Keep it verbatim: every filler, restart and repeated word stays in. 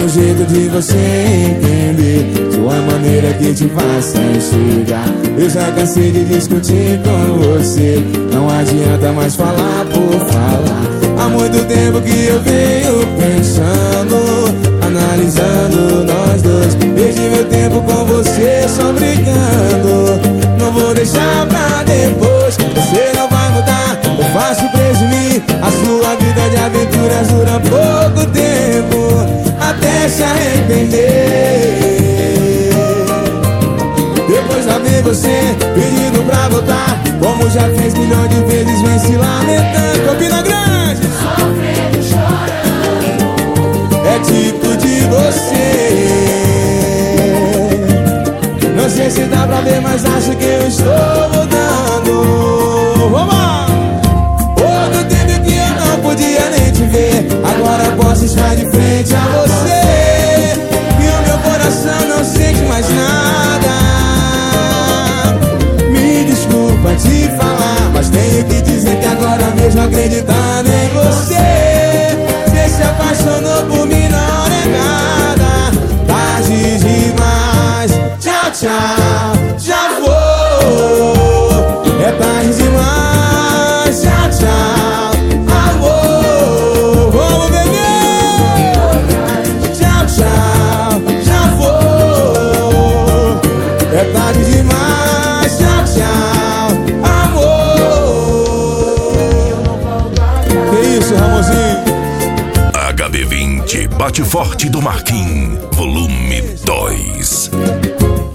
um jeito de você entender, de uma maneira que te faça enxergar. Eu já cansei de discutir com você, não adianta mais falar por falar. Há muito tempo que eu venho pensando, analisando nós dois. Perdi meu tempo com você só brincando. Não vou deixar pra depois, você não vai mudar, eu faço presumir. A sua vida de aventuras dura pouco tempo, até se arrepender. Depois lá vem você pedindo pra voltar, como já fez milhões de vezes, vem se lamentando. Campina Grande, sofrendo, chorando, é tipo de você. Não sei se dá pra ver, mas acho que eu estou mudando. Vamos! Outro tempo que eu não podia nem te ver, agora posso estar de frente a você, e o meu coração não sente mais nada. Me desculpa te falar, mas tenho que dizer que agora mesmo acreditando em você, você se apaixonou por mim na hora errada. Tarde demais, tchau, tchau, já vou. É tarde demais, tchau, tchau, amor. Vamos beber. Tchau, tchau, já vou. É tarde demais, tchau, tchau, amor. Que isso, Ramonzinho? H B vinte Bate Forte do Marquinhos, volume dois.